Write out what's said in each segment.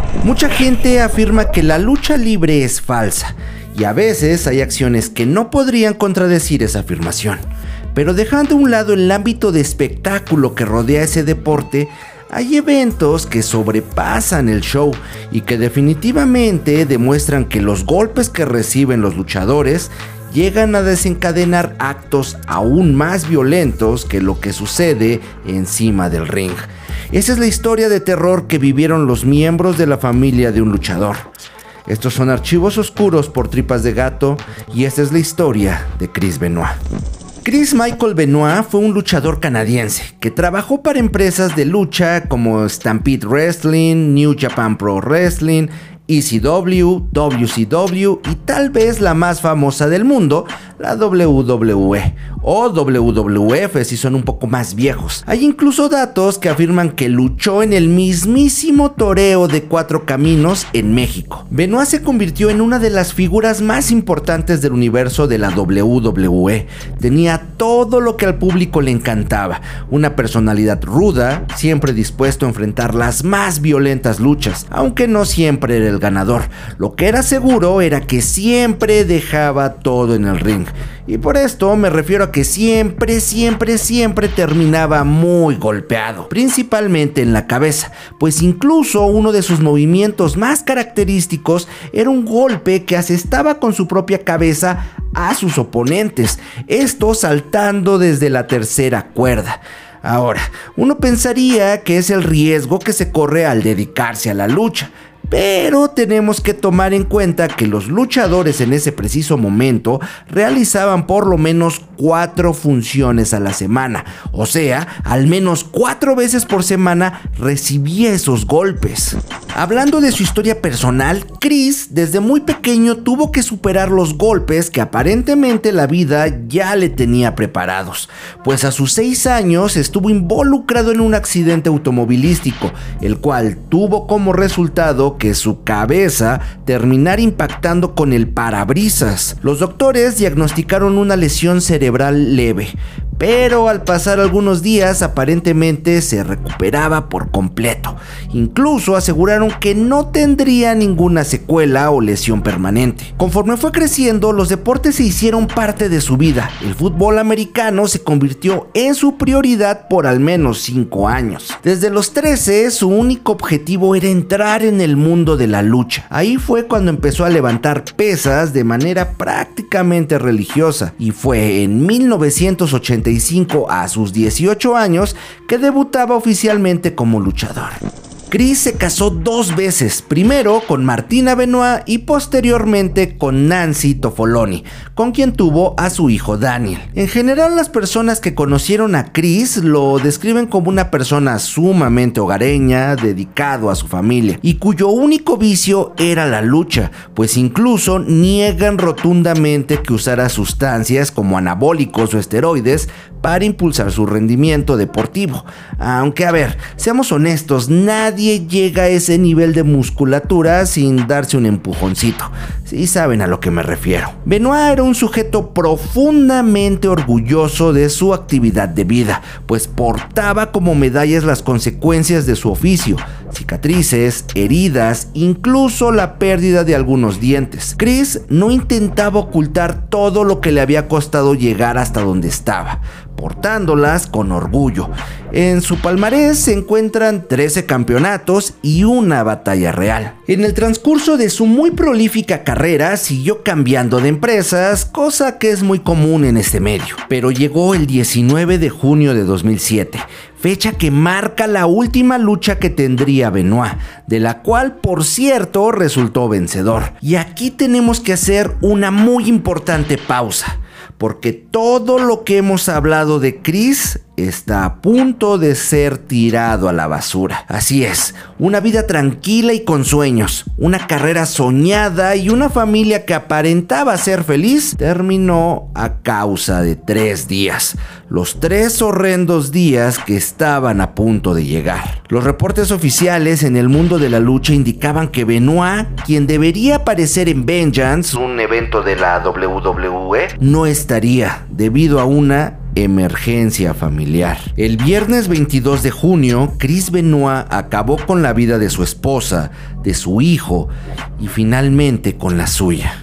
Mucha gente afirma que la lucha libre es falsa, y a veces hay acciones que no podrían contradecir esa afirmación. Pero dejando a un lado el ámbito de espectáculo que rodea ese deporte, hay eventos que sobrepasan el show y que definitivamente demuestran que los golpes que reciben los luchadores llegan a desencadenar actos aún más violentos que lo que sucede encima del ring. Esa es la historia de terror que vivieron los miembros de la familia de un luchador. Estos son Archivos Oscuros por Tripas de Gato y esta es la historia de Chris Benoit. Chris Michael Benoit fue un luchador canadiense que trabajó para empresas de lucha como Stampede Wrestling, New Japan Pro Wrestling, ECW, WCW y tal vez la más famosa del mundo, la WWE o WWF si son un poco más viejos. Hay incluso datos que afirman que luchó en el mismísimo toreo de Cuatro Caminos en México. Benoit se convirtió en una de las figuras más importantes del universo de la WWE. Tenía todo lo que al público le encantaba, una personalidad ruda, siempre dispuesto a enfrentar las más violentas luchas, aunque no siempre era el ganador. Lo que era seguro era que siempre dejaba todo en el ring. Y por esto me refiero a que siempre terminaba muy golpeado, principalmente en la cabeza, pues incluso uno de sus movimientos más característicos era un golpe que asestaba con su propia cabeza a sus oponentes, esto saltando desde la tercera cuerda. Ahora, uno pensaría que es el riesgo que se corre al dedicarse a la lucha, pero tenemos que tomar en cuenta que los luchadores en ese preciso momento realizaban por lo menos 4 funciones a la semana, o sea, al menos 4 veces por semana recibía esos golpes. Hablando de su historia personal, Chris desde muy pequeño tuvo que superar los golpes que aparentemente la vida ya le tenía preparados, pues a sus 6 años estuvo involucrado en un accidente automovilístico, el cual tuvo como resultado que su cabeza terminara impactando con el parabrisas. Los doctores diagnosticaron una lesión cerebral leve, pero al pasar algunos días aparentemente se recuperaba por completo. Incluso aseguraron que no tendría ninguna secuela o lesión permanente. Conforme fue creciendo, los deportes se hicieron parte de su vida. El fútbol americano se convirtió en su prioridad por al menos 5 años. Desde los 13, su único objetivo era entrar en el mundo de la lucha. Ahí fue cuando empezó a levantar pesas de manera prácticamente religiosa, y fue en 1985 a sus 18 años que debutaba oficialmente como luchador. Chris se casó 2 veces, primero con Martina Benoit y posteriormente con Nancy Tofoloni, con quien tuvo a su hijo Daniel. En general, las personas que conocieron a Chris lo describen como una persona sumamente hogareña, dedicado a su familia y cuyo único vicio era la lucha, pues incluso niegan rotundamente que usara sustancias como anabólicos o esteroides para impulsar su rendimiento deportivo. Aunque a ver, seamos honestos, nadie llega a ese nivel de musculatura sin darse un empujoncito. Sí saben a lo que me refiero. Benoit era un sujeto profundamente orgulloso de su actividad de vida, pues portaba como medallas las consecuencias de su oficio: cicatrices, heridas, incluso la pérdida de algunos dientes. Chris no intentaba ocultar todo lo que le había costado llegar hasta donde estaba, portándolas con orgullo. En su palmarés se encuentran 13 campeonatos y una batalla real. En el transcurso de su muy prolífica carrera siguió cambiando de empresas, cosa que es muy común en este medio. Pero llegó el 19 de junio de 2007, fecha que marca la última lucha que tendría Benoit, de la cual, por cierto, resultó vencedor. Y aquí tenemos que hacer una muy importante pausa, porque todo lo que hemos hablado de Chris está a punto de ser tirado a la basura. Así es, una vida tranquila y con sueños, una carrera soñada y una familia que aparentaba ser feliz, terminó a causa de 3 días. Los 3 horrendos días que estaban a punto de llegar. Los reportes oficiales en el mundo de la lucha indicaban que Benoit, quien debería aparecer en Vengeance, un evento de la WWE, no estaría debido a una emergencia familiar. El viernes 22 de junio, Chris Benoit acabó con la vida de su esposa, de su hijo y finalmente con la suya.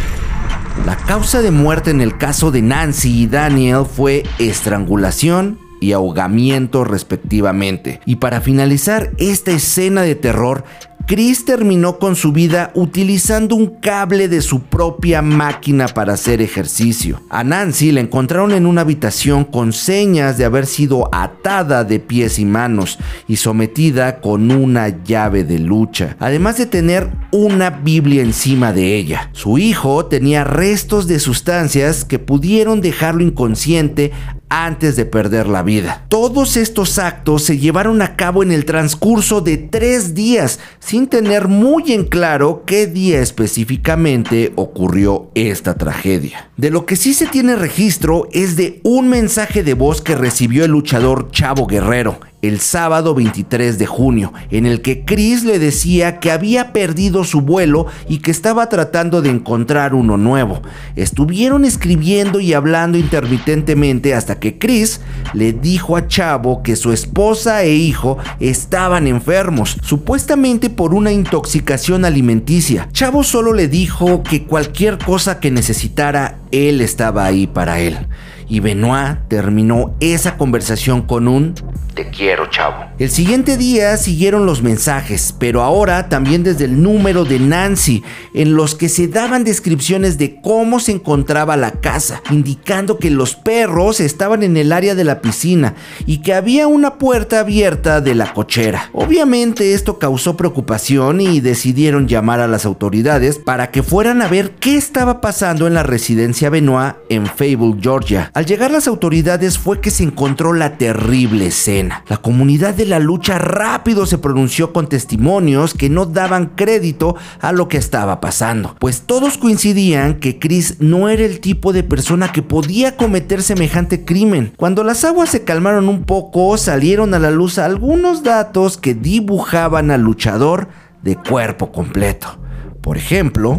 La causa de muerte en el caso de Nancy y Daniel fue estrangulación y ahogamiento respectivamente. Y para finalizar esta escena de terror, Chris terminó con su vida utilizando un cable de su propia máquina para hacer ejercicio. A Nancy la encontraron en una habitación con señas de haber sido atada de pies y manos y sometida con una llave de lucha, además de tener una Biblia encima de ella. Su hijo tenía restos de sustancias que pudieron dejarlo inconsciente antes de perder la vida. Todos estos actos se llevaron a cabo en el transcurso de 3 días, sin tener muy en claro qué día específicamente ocurrió esta tragedia. De lo que sí se tiene registro es de un mensaje de voz que recibió el luchador Chavo Guerrero el sábado 23 de junio, en el que Chris le decía que había perdido su vuelo y que estaba tratando de encontrar uno nuevo. Estuvieron escribiendo y hablando intermitentemente hasta que Chris le dijo a Chavo que su esposa e hijo estaban enfermos, supuestamente por una intoxicación alimenticia. Chavo solo le dijo que cualquier cosa que necesitara, él estaba ahí para él. Y Benoit terminó esa conversación con un "te quiero, Chavo". El siguiente día siguieron los mensajes, pero ahora también desde el número de Nancy, en los que se daban descripciones de cómo se encontraba la casa, indicando que los perros estaban en el área de la piscina y que había una puerta abierta de la cochera. Obviamente esto causó preocupación y decidieron llamar a las autoridades para que fueran a ver qué estaba pasando en la residencia Benoit en Fable, Georgia. Al llegar las autoridades fue que se encontró la terrible escena. La comunidad de la lucha rápido se pronunció con testimonios que no daban crédito a lo que estaba pasando, pues todos coincidían que Chris no era el tipo de persona que podía cometer semejante crimen. Cuando las aguas se calmaron un poco, salieron a la luz algunos datos que dibujaban al luchador de cuerpo completo. Por ejemplo,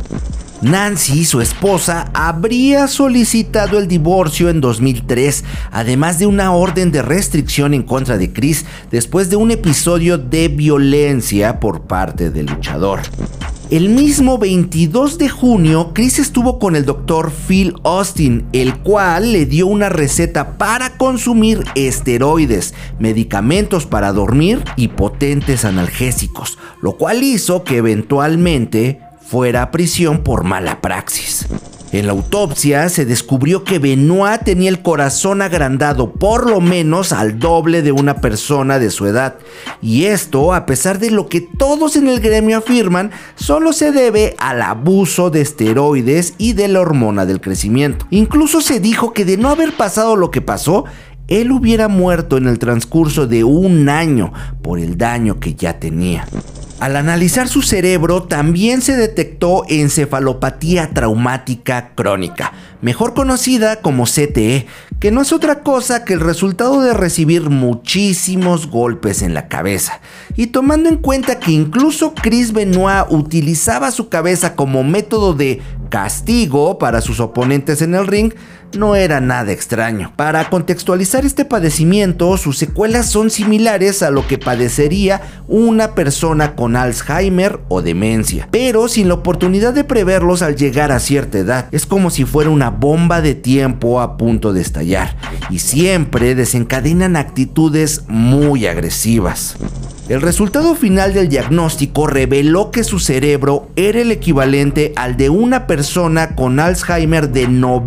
Nancy, su esposa, habría solicitado el divorcio en 2003, además de una orden de restricción en contra de Chris después de un episodio de violencia por parte del luchador. El mismo 22 de junio, Chris estuvo con el doctor Phil Austin, el cual le dio una receta para consumir esteroides, medicamentos para dormir y potentes analgésicos, lo cual hizo que eventualmente fuera a prisión por mala praxis. En la autopsia se descubrió que Benoit tenía el corazón agrandado por lo menos al doble de una persona de su edad, y esto, a pesar de lo que todos en el gremio afirman, solo se debe al abuso de esteroides y de la hormona del crecimiento. Incluso se dijo que de no haber pasado lo que pasó, él hubiera muerto en el transcurso de 1 año por el daño que ya tenía. Al analizar su cerebro también se detectó encefalopatía traumática crónica, mejor conocida como CTE, que no es otra cosa que el resultado de recibir muchísimos golpes en la cabeza. Y tomando en cuenta que incluso Chris Benoit utilizaba su cabeza como método de castigo para sus oponentes en el ring, no era nada extraño. Para contextualizar este padecimiento, sus secuelas son similares a lo que padecería una persona con Alzheimer o demencia, pero sin la oportunidad de preverlos al llegar a cierta edad. Es como si fuera una bomba de tiempo a punto de estallar, y siempre desencadenan actitudes muy agresivas. El resultado final del diagnóstico reveló que su cerebro era el equivalente al de una persona con Alzheimer de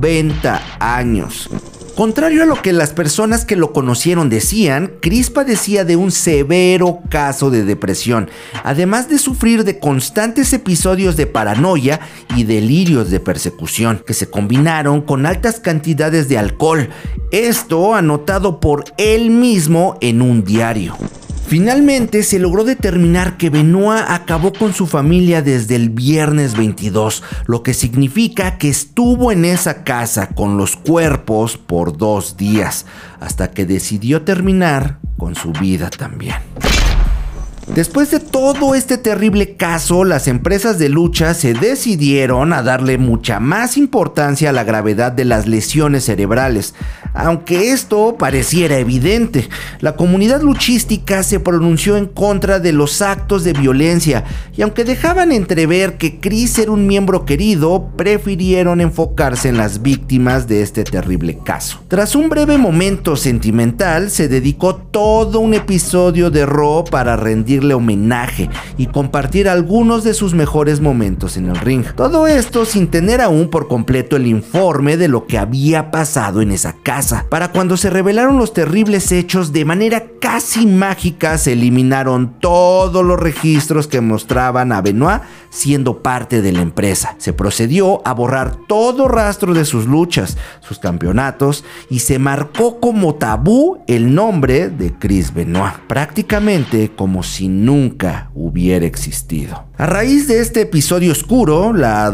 90 años. Contrario a lo que las personas que lo conocieron decían, Chris padecía de un severo caso de depresión, además de sufrir de constantes episodios de paranoia y delirios de persecución, que se combinaron con altas cantidades de alcohol, esto anotado por él mismo en un diario. Finalmente se logró determinar que Benoit acabó con su familia desde el viernes 22, lo que significa que estuvo en esa casa con los cuerpos por 2 días, hasta que decidió terminar con su vida también. Después de todo este terrible caso, las empresas de lucha se decidieron a darle mucha más importancia a la gravedad de las lesiones cerebrales. Aunque esto pareciera evidente, la comunidad luchística se pronunció en contra de los actos de violencia y aunque dejaban entrever que Chris era un miembro querido, prefirieron enfocarse en las víctimas de este terrible caso. Tras un breve momento sentimental, se dedicó todo un episodio de Raw para rendirle homenaje y compartir algunos de sus mejores momentos en el ring. Todo esto sin tener aún por completo el informe de lo que había pasado en esa casa. Para cuando se revelaron los terribles hechos, de manera casi mágica se eliminaron todos los registros que mostraban a Benoit siendo parte de la empresa. Se procedió a borrar todo rastro de sus luchas, sus campeonatos, y se marcó como tabú el nombre de Chris Benoit, prácticamente como si nunca hubiera existido. A raíz de este episodio oscuro, la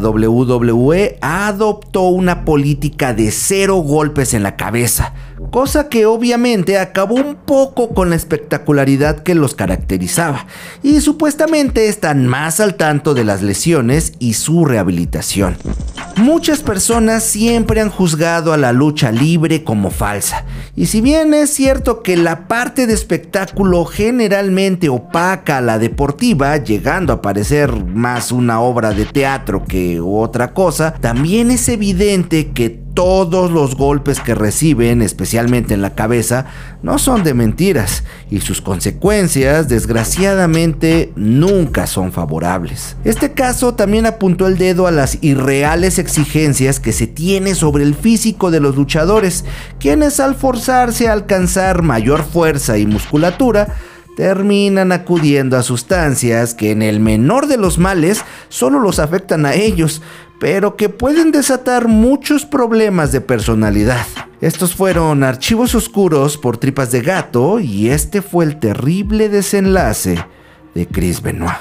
WWE adoptó una política de 0 golpes en la cabeza, cosa que obviamente acabó un poco con la espectacularidad que los caracterizaba, y supuestamente están más al tanto de las lesiones y su rehabilitación. Muchas personas siempre han juzgado a la lucha libre como falsa, y si bien es cierto que la parte de espectáculo generalmente opaca a la deportiva, llegando a parecer más una obra de teatro que otra cosa, también es evidente que todos los golpes que reciben, especialmente en la cabeza, no son de mentiras y sus consecuencias, desgraciadamente, nunca son favorables. Este caso también apuntó el dedo a las irreales exigencias que se tiene sobre el físico de los luchadores, quienes al forzarse a alcanzar mayor fuerza y musculatura, terminan acudiendo a sustancias que en el menor de los males solo los afectan a ellos, pero que pueden desatar muchos problemas de personalidad. Estos fueron Archivos Oscuros por Tripas de Gato y este fue el terrible desenlace de Chris Benoit.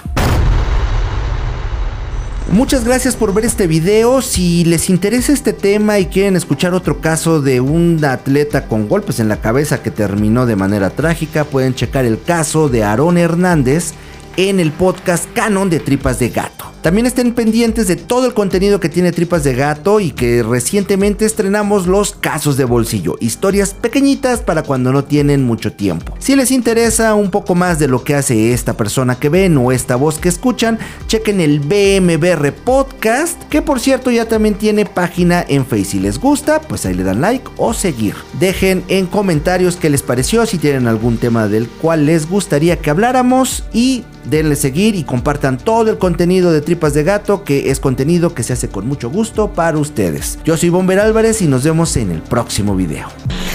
Muchas gracias por ver este video. Si les interesa este tema y quieren escuchar otro caso de un atleta con golpes en la cabeza que terminó de manera trágica, pueden checar el caso de Aarón Hernández en el podcast Canon de Tripas de Gato. También estén pendientes de todo el contenido que tiene Tripas de Gato y que recientemente estrenamos los casos de bolsillo, historias pequeñitas para cuando no tienen mucho tiempo. Si les interesa un poco más de lo que hace esta persona que ven o esta voz que escuchan, chequen el BMBR Podcast, que por cierto ya también tiene página en Face. Si les gusta, pues ahí le dan like o seguir. Dejen en comentarios qué les pareció, si tienen algún tema del cual les gustaría que habláramos, y denle seguir y compartan todo el contenido de Tripas de Gato, que es contenido que se hace con mucho gusto para ustedes. Yo soy Bomber Álvarez y nos vemos en el próximo video.